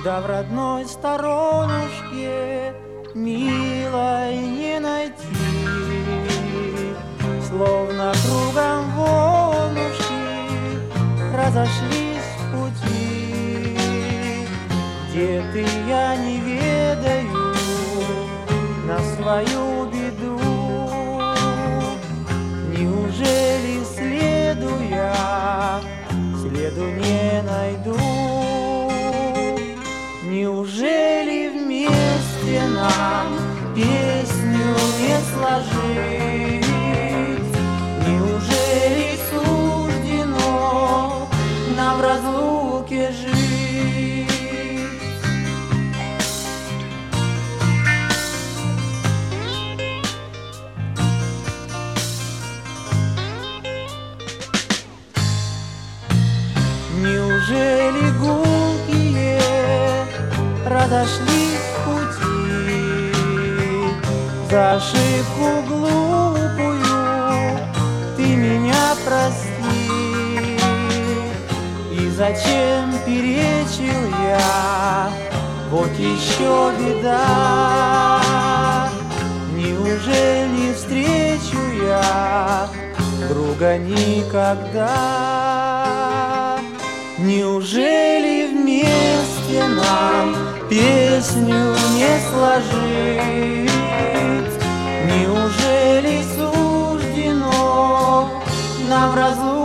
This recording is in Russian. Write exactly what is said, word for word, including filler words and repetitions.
Да в родной сторонушке милой не найти, словно кругом волнушки разошлись в пути. Где ты, я не ведаю на свою беду. Неужели следу я, следу не найду? Неужели вместе нам песню не сложить? Неужели суждено нам в разлуке жить? Неужели гулкие разошлись в пути? За ошибку глупую ты меня прости. И зачем перечил я? Вот еще беда. Неужели встречу я друга никогда? Неужели вместе нам песню не сложить? Неужели суждено нам в разлуке